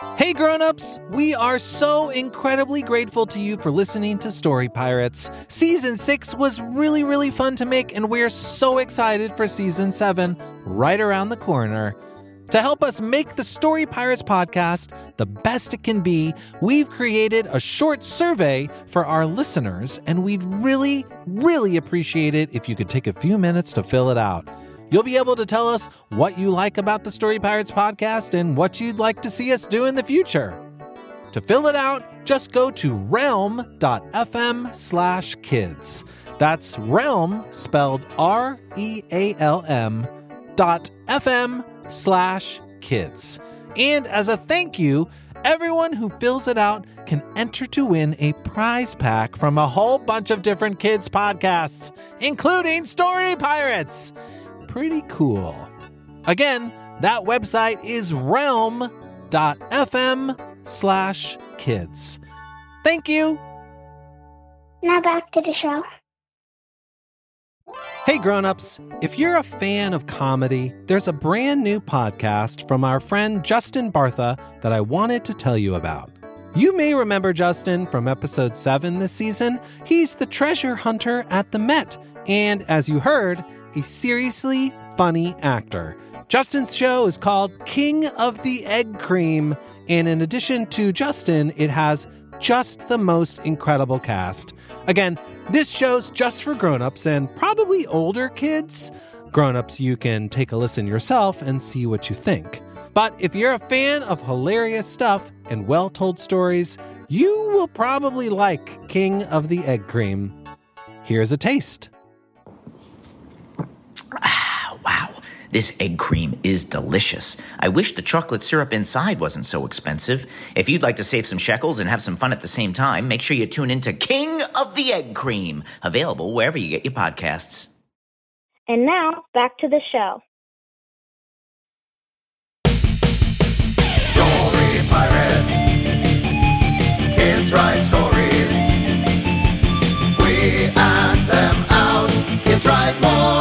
Hey grown-ups, we are so incredibly grateful to you for listening to Story Pirates. Season 6 was really fun to make, and we're so excited for Season 7 right around the corner. To help us make the Story Pirates podcast the best it can be, we've created a short survey for our listeners, and we'd really appreciate it if you could take a few minutes to fill it out. You'll be able to tell us what you like about the Story Pirates podcast and what you'd like to see us do in the future. To fill it out, just go to realm.fm/kids. That's realm, spelled REALM.FM/kids. And as a thank you, everyone who fills it out can enter to win a prize pack from a whole bunch of different kids podcasts, including Story Pirates. Pretty cool. Again, that website is realm.fm/kids. Thank you. Now back to the show. Hey grown-ups, if you're a fan of comedy, there's a brand new podcast from our friend Justin Bartha that I wanted to tell you about. You may remember Justin from episode 7 this season. He's the treasure hunter at the Met, and as you heard, a seriously funny actor. Justin's show is called King of the Egg Cream, and in addition to Justin, it has just the most incredible cast. Again, this show's just for grown-ups and probably older kids. Grown-ups, you can take a listen yourself and see what you think. But if you're a fan of hilarious stuff and well-told stories, you will probably like King of the Egg Cream. Here's a taste. Wow, this egg cream is delicious. I wish the chocolate syrup inside wasn't so expensive. If you'd like to save some shekels and have some fun at the same time, make sure you tune into King of the Egg Cream, available wherever you get your podcasts. And now, back to the show. Story Pirates. Kids write stories. We act them out. Kids write more.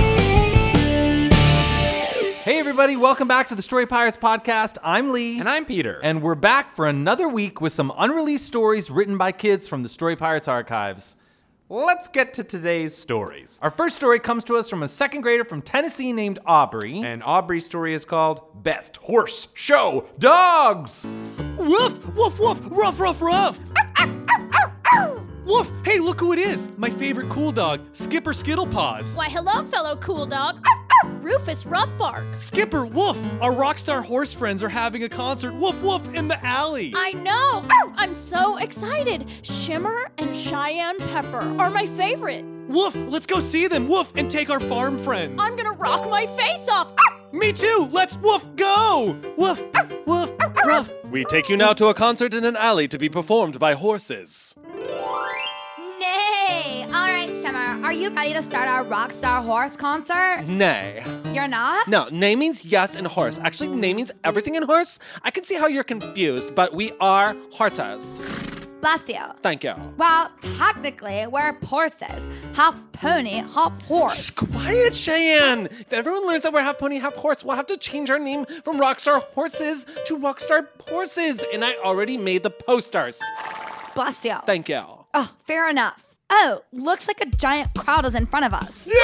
Hey everybody, welcome back to the Story Pirates podcast. I'm Lee. And I'm Peter. And we're back for another week with some unreleased stories written by kids from the Story Pirates archives. Let's get to today's stories. Our first story comes to us from a second grader from Tennessee named Aubrey. And Aubrey's story is called Best Horse Show Dogs. Woof, woof, woof, ruff, ruff, ruff. Woof, hey, look who it is. My favorite cool dog, Skipper Skittlepaws. Why, hello, fellow cool dog. Rufus Ruffbark. Skipper, woof, our rockstar horse friends are having a concert, woof, woof, in the alley. I know. I'm so excited. Shimmer and Cheyenne Pepper are my favorite. Woof, let's go see them, woof, and take our farm friends. I'm gonna rock my face off. Me too, let's woof go. Woof, woof, ruff. We take you now to a concert in an alley to be performed by horses. Nay! All right, Shimmer, are you ready to start our Rockstar Horse concert? Nay. You're not? No, nay means yes in horse. Actually, nay means everything in horse. I can see how you're confused, but we are horses. Bless you. Thank you. Well, technically, we're horses. Half pony, half horse. Shh, quiet, Cheyenne. If everyone learns that we're half pony, half horse, we'll have to change our name from Rockstar Horses to Rockstar Horses. And I already made the posters. Bless you. Thank you. Oh, fair enough. Oh, looks like a giant crowd is in front of us. Yay!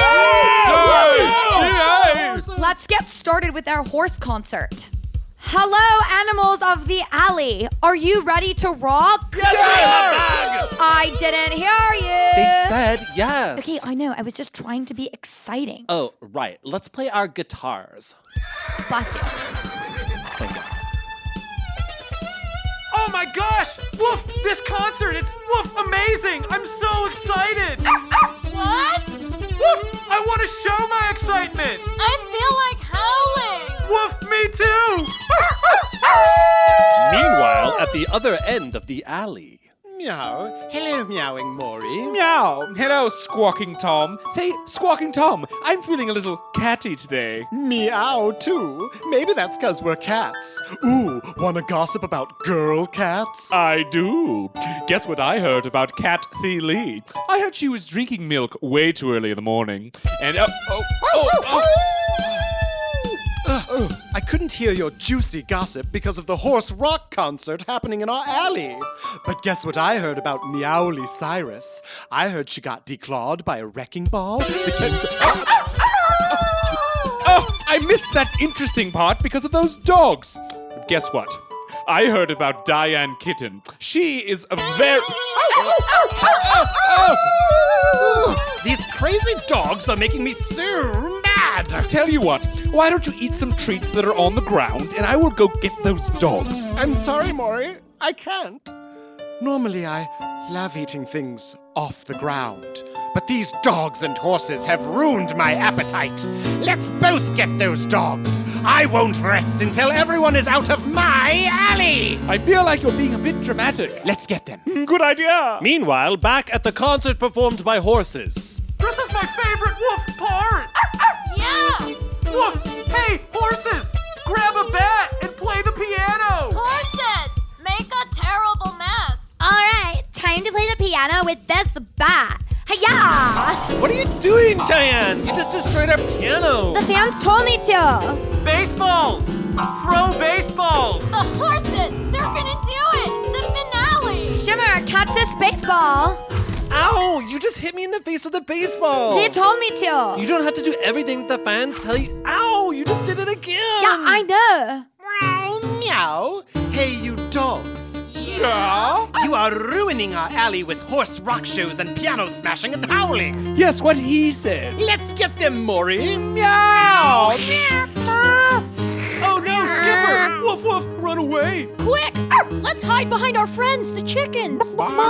Let's get started with our horse concert. Hello, animals of the alley. Are you ready to rock? Yes! I didn't hear you. They said yes. Okay, I know. I was just trying to be exciting. Oh, right. Let's play our guitars. Bless you. Thank you. Oh my gosh, woof, this concert, it's woof, amazing. I'm so excited. What? Woof, I want to show my excitement. I feel like howling. Woof, me too. Meanwhile, at the other end of the alley. Meow. Hello, meowing Maury. Meow. Hello, Squawking Tom. Say, Squawking Tom, I'm feeling a little catty today. Meow, too. Maybe that's because we're cats. Ooh, wanna gossip about girl cats? I do. Guess what I heard about Cat Thee Lee? I heard she was drinking milk way too early in the morning. And, I couldn't hear your juicy gossip because of the horse rock concert happening in our alley. But guess what I heard about Meowly Cyrus? I heard she got declawed by a wrecking ball. Oh, I missed that interesting part because of those dogs. But guess what? I heard about Diane Kitten. She is a very... These crazy dogs are making me so mad. Tell you what, why don't you eat some treats that are on the ground and I will go get those dogs. I'm sorry, Maury. I can't. Normally, I love eating things off the ground. But these dogs and horses have ruined my appetite. Let's both get those dogs. I won't rest until everyone is out of my alley. I feel like you're being a bit dramatic. Let's get them. Good idea. Meanwhile, back at the concert performed by horses. This is my favorite Woof part. Yeah! Woof, hey, horses, grab a bat and play the piano. Horses! Make a terrible mess. All right, time to play the piano with this bat. Hi-ya! What are you doing, Cheyenne? You just destroyed our piano. The fans told me to. Baseballs, throw baseballs. The horses! They're gonna do it! The finale! Shimmer, catch this baseball. Ow! You just hit me in the face with a baseball. They told me to. You don't have to do everything that the fans tell you. Ow! You just did it again. Yeah, I know. Meow. Hey, you dogs. Yeah? You are ruining our alley with horse rock shows and piano smashing and howling. Yes, what he said. Let's get them, Maury. Meow! Oh no, Skipper! Woof woof, run away. Quick! Let's hide behind our friends, the chickens!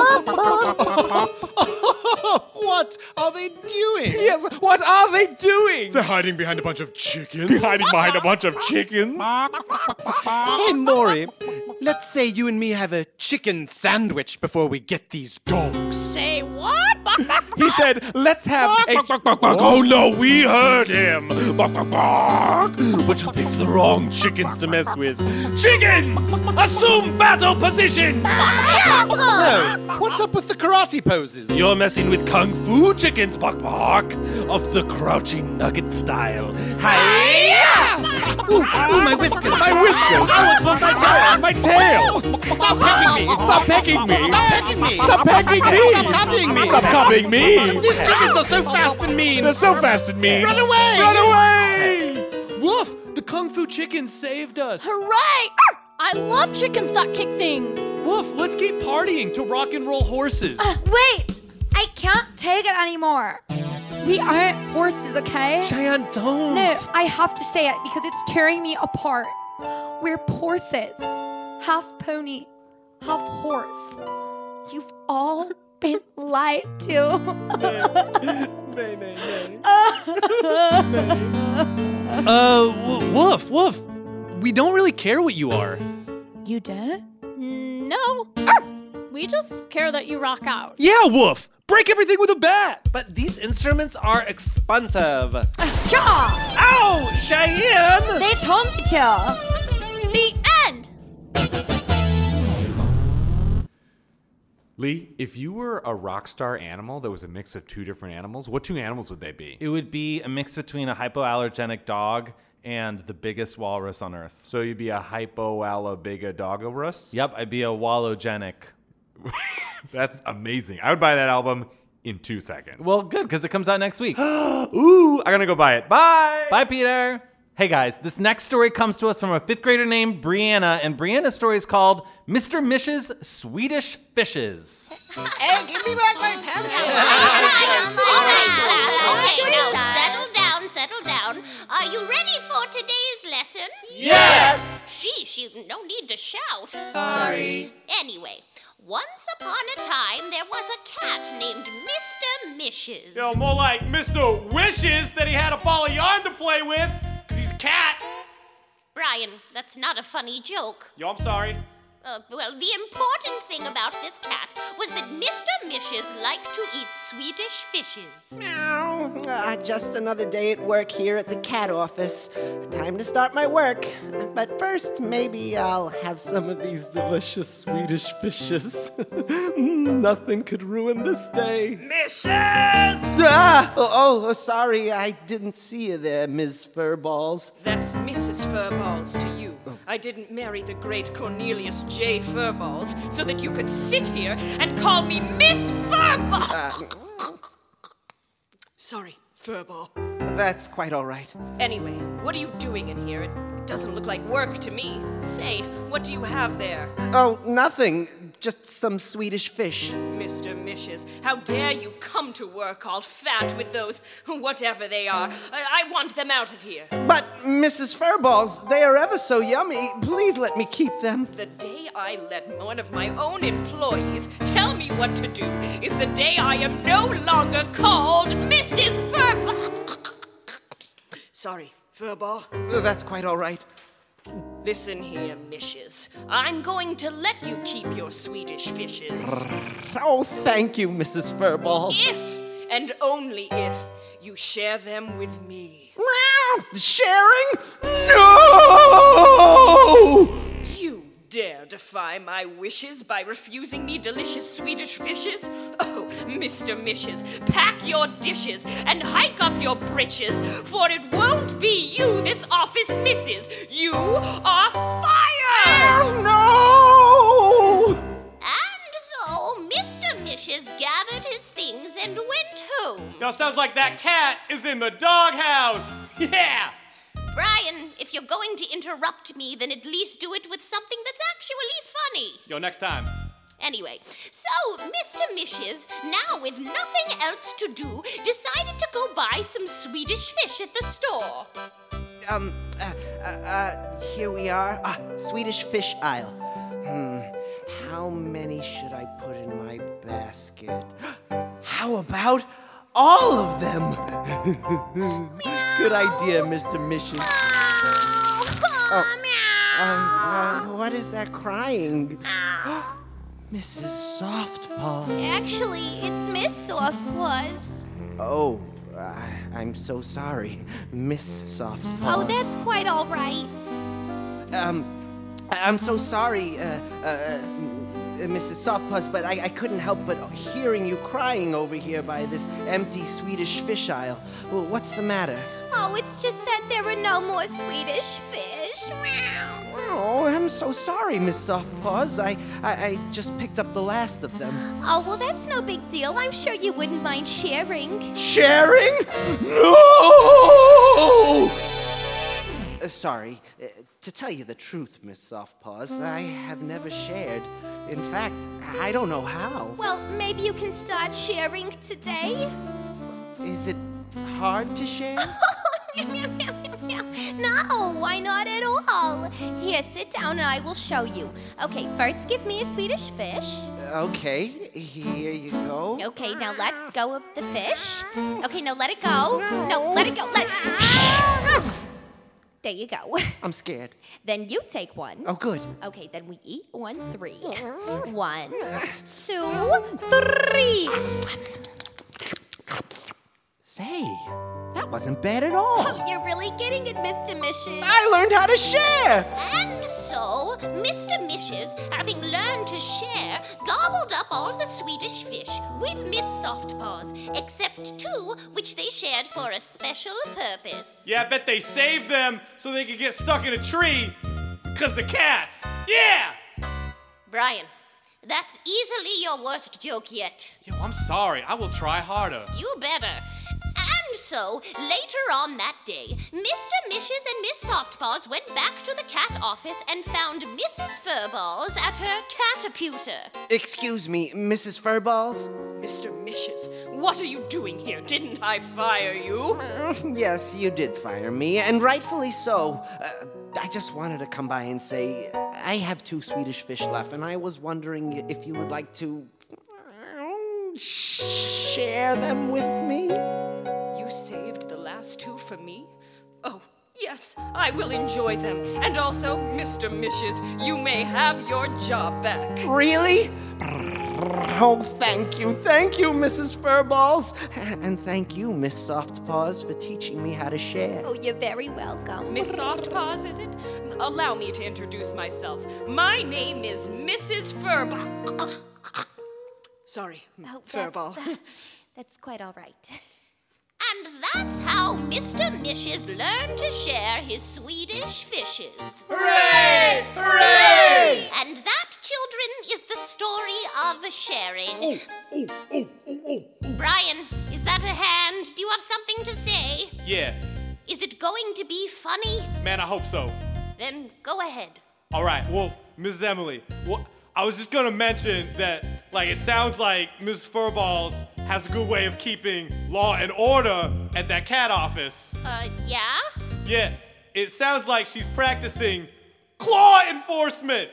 What are they doing? Yes, what are they doing? They're hiding behind a bunch of chickens. Hiding behind a bunch of chickens? Hey, Maury, let's say you and me have a chicken sandwich before we get these dogs. Say what? He said, let's have a... Oh no, we heard him. But you picked the wrong chickens to mess with. Chickens! Assume battle positions! No, what's up with the karate poses? You're messing with Kung Fu chickens, Bok Bok, of the crouching nugget style. Hi-ya! Ooh, my whiskers. My whiskers! My tail! Stop pecking me! Stop pecking me! Stop pecking me! Stop pecking me! Stop copying me! Stop copying me! These chickens are so fast and mean! They're so fast and mean! Run away! Run away! Woof, the Kung Fu chicken saved us. Hooray! I love chickens that kick things. Woof, let's keep partying to rock and roll horses. Wait! I can't take it anymore. We aren't horses, okay? Cheyenne, don't. No, I have to say it because it's tearing me apart. We're horses. Half pony, half horse. You've all been lied to. Woof, we don't really care what you are. You did? No. We just care that you rock out. Yeah, Woof, break everything with a bat. But these instruments are expensive. Yeah! Ow! Cheyenne! They told me to. The end! Lee, if you were a rock star animal that was a mix of two different animals, what two animals would they be? It would be a mix between a hypoallergenic dog and the biggest walrus on Earth. So you'd be a hypoallerbigadogorus? Yep, I'd be a wallogenic. That's amazing. I would buy that album in 2 seconds. Well, good, because it comes out next week. Ooh, I'm gonna go buy it. Bye! Bye, Peter. Hey, guys, this next story comes to us from a 5th grader named Brianna, and Brianna's story is called Mr. Mish's Swedish Fishes. Hey, give me back my pencil. Okay, now settle down. Are you ready for today's lesson? Yes! Sheesh, you no need to shout. Sorry. Anyway, once upon a time, there was a cat named Mr. Mishes. Yo, more like Mr. Wishes that he had a ball of yarn to play with, because he's a cat. Brian, that's not a funny joke. Yo, I'm sorry. Well, the important thing about this cat was that Mr. Mishes liked to eat Swedish fishes. Meow. Just another day at work here at the cat office. Time to start my work. But first, maybe I'll have some of these delicious Swedish fishes. Nothing could ruin this day. Mishes! Sorry, I didn't see you there, Ms. Furballs. That's Mrs. Furballs to you. I didn't marry the great Cornelius J. Furballs so that you could sit here and call me Miss Furballs. Sorry, Furball. That's quite all right. Anyway, what are you doing in here? It doesn't look like work to me. Say, what do you have there? Oh, nothing. Just some Swedish fish. Mr. Mishes, how dare you come to work all fat with those, whatever they are. I want them out of here. But, Mrs. Furballs, they are ever so yummy. Please let me keep them. The day I let one of my own employees tell me what to do is the day I am no longer called Mrs. Furball. Sorry, Furball. That's quite all right. Listen here, Mishes. I'm going to let you keep your Swedish fishes. Oh, thank you, Mrs. Furballs. If, and only if, you share them with me. Sharing? No! You dare defy my wishes by refusing me delicious Swedish fishes? Oh, Mr. Mishes, pack your dishes and hike up your britches, for it won't be you this office misses. You are fired! No! And so Mr. Mishes gathered his things and went home. Now sounds like that cat is in the doghouse. Yeah! Brian, if you're going to interrupt me, then at least do it with something that's actually funny. Yo, next time. Anyway, so Mr. Mishes, now with nothing else to do, decided to go buy some Swedish fish at the store. Here we are. Swedish fish aisle. How many should I put in my basket? How about all of them? Good idea, Mr. Mishes. What is that crying? Mrs. Softpaws. Actually, it's Miss Softpaws. Oh, I'm so sorry, Miss Softpaws. Oh, that's quite all right. I'm so sorry, Mrs. Softpaws, but I couldn't help but hearing you crying over here by this empty Swedish fish aisle. Well, what's the matter? Oh, it's just that there are no more Swedish fish. Oh, I'm so sorry, Miss Softpaws. I just picked up the last of them. Oh, well, that's no big deal. I'm sure you wouldn't mind sharing. Sharing? No! Sorry. To tell you the truth, Miss Softpaws, I have never shared. In fact, I don't know how. Well, maybe you can start sharing today? Is it hard to share? No, why not at all? Here, sit down and I will show you. Okay, first give me a Swedish fish. Okay, here you go. Okay, now let go of the fish. Okay, now let it go. No, let it go. There you go. I'm scared. Then you take one. Oh, good. Okay, then we eat 1, 3. 1, 2, 3. Say, that wasn't bad at all. Oh, you're really getting it, Mr. Mishes. I learned how to share. And so, Mr. Mishes, having learned to share, gobbled up all the Swedish fish with Miss Softpaws, except 2 which they shared for a special purpose. Yeah, I bet they saved them so they could get stuck in a tree. 'Cause the cats. Yeah! Brian, that's easily your worst joke yet. Yo, I'm sorry. I will try harder. You better. And so, later on that day, Mr. Mishes and Miss Softpaws went back to the cat office and found Mrs. Furballs at her cataputer. Excuse me, Mrs. Furballs? Mr. Mishes, what are you doing here? Didn't I fire you? Yes, you did fire me, and rightfully so. I just wanted to come by and say I have 2 Swedish fish left, and I was wondering if you would like to share them with me? You saved the last 2 for me? Oh, yes, I will enjoy them. And also, Mr. Mishes, you may have your job back. Really? Oh, thank you, Mrs. Furballs. And thank you, Miss Softpaws, for teaching me how to share. Oh, you're very welcome. Miss Softpaws, is it? Allow me to introduce myself. My name is Mrs. Furball. Sorry, Furball. That's quite all right. And that's how Mr. Mishes learned to share his Swedish fishes. Hooray! Hooray! And that, children, is the story of sharing. Brian, is that a hand? Do you have something to say? Yeah, Is it going to be funny? man, I hope so. Then go ahead. All right, well, Mrs. Emily, I was just gonna mention that, it sounds like Mrs. Furballs has a good way of keeping law and order at that cat office. Yeah? Yeah, it sounds like she's practicing claw enforcement.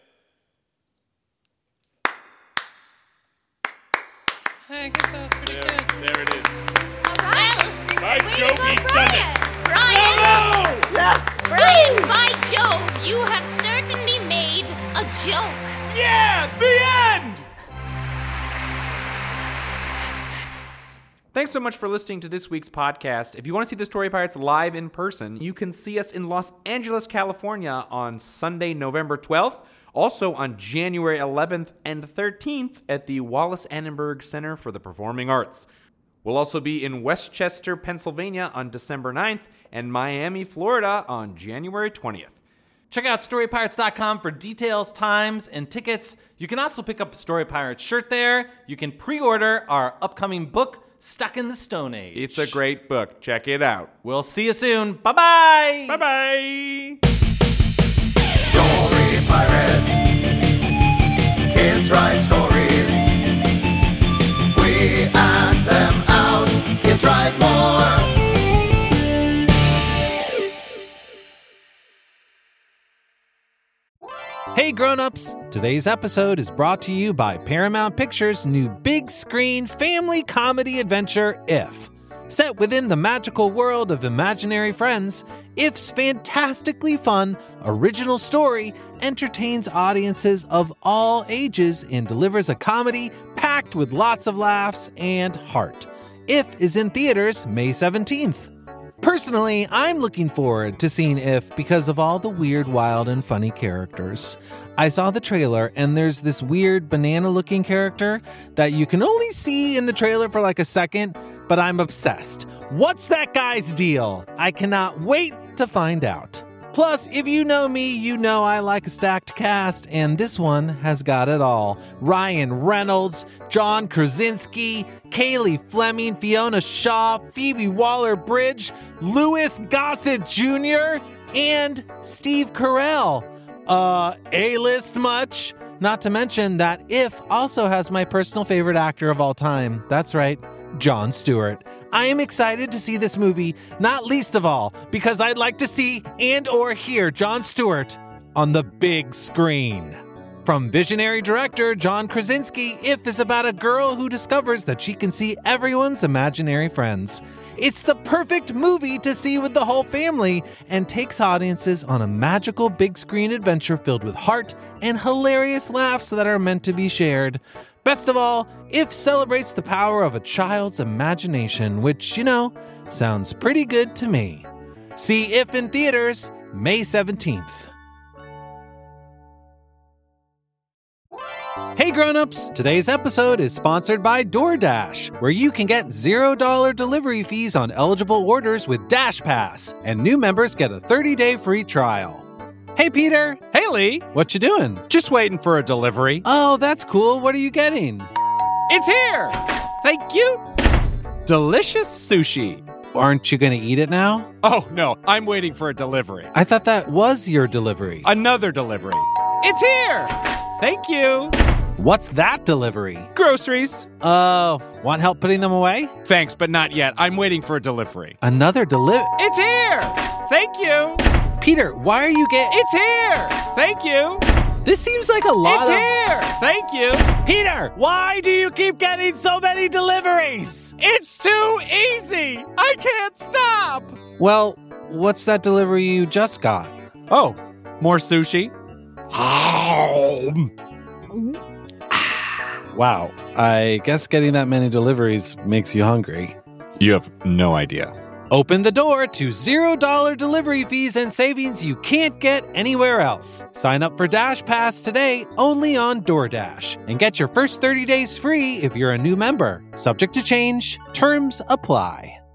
I guess that was pretty good. There it is. Well, By Jove, he's done it. Brian! Bravo! Yes! Brian, by Jove, you have certainly made a joke. Yeah, the end! Thanks so much for listening to this week's podcast. If you want to see the Story Pirates live in person, you can see us in Los Angeles, California on Sunday, November 12th. Also on January 11th and 13th at the Wallace Annenberg Center for the Performing Arts. We'll also be in Westchester, Pennsylvania on December 9th and Miami, Florida on January 20th. Check out StoryPirates.com for details, times, and tickets. You can also pick up a Story Pirates shirt there. You can pre-order our upcoming book, Stuck in the Stone Age. It's a great book. Check it out. We'll see you soon. Bye-bye. Bye-bye. Story Pirates. Kids write stories. We act them out. Kids write more. Hey grown-ups! Today's episode is brought to you by Paramount Pictures' new big screen family comedy adventure, If. Set within the magical world of imaginary friends, If's fantastically fun, original story entertains audiences of all ages and delivers a comedy packed with lots of laughs and heart. If is in theaters May 17th. Personally, I'm looking forward to seeing If because of all the weird, wild, and funny characters. I saw the trailer, and there's this weird banana-looking character that you can only see in the trailer for like a second, but I'm obsessed. What's that guy's deal? I cannot wait to find out. Plus, if you know me, you know I like a stacked cast, and this one has got it all. Ryan Reynolds, John Krasinski, Kaylee Fleming, Fiona Shaw, Phoebe Waller-Bridge, Louis Gossett Jr., and Steve Carell. A-list much? Not to mention that If also has my personal favorite actor of all time. That's right, Jon Stewart. I am excited to see this movie, not least of all because I'd like to see and or hear Jon Stewart on the big screen. From visionary director John Krasinski, If is about a girl who discovers that she can see everyone's imaginary friends. It's the perfect movie to see with the whole family and takes audiences on a magical big screen adventure filled with heart and hilarious laughs that are meant to be shared. Best of all, If celebrates the power of a child's imagination, which, sounds pretty good to me. See If in theaters May 17th. Hey grown-ups, today's episode is sponsored by DoorDash, where you can get $0 delivery fees on eligible orders with Dash Pass, and new members get a 30-day free trial. Hey Peter! Hey Lee! What you doing? Just waiting for a delivery. Oh, that's cool. What are you getting? It's here! Thank you! Delicious sushi. Aren't you going to eat it now? Oh, no, I'm waiting for a delivery. I thought that was your delivery. Another delivery. It's here! Thank you! What's that delivery? Groceries. Want help putting them away? Thanks, but not yet. I'm waiting for a delivery. Another delivery? It's here! Thank you! Peter, why are you getting... It's here! Thank you! This seems like a lot It's here! Thank you! Peter, why do you keep getting so many deliveries? It's too easy! I can't stop! Well, what's that delivery you just got? Wow, I guess getting that many deliveries makes you hungry. You have no idea. Open the door to $0 delivery fees and savings you can't get anywhere else. Sign up for Dash Pass today only on DoorDash and get your first 30 days free if you're a new member. Subject to change, terms apply.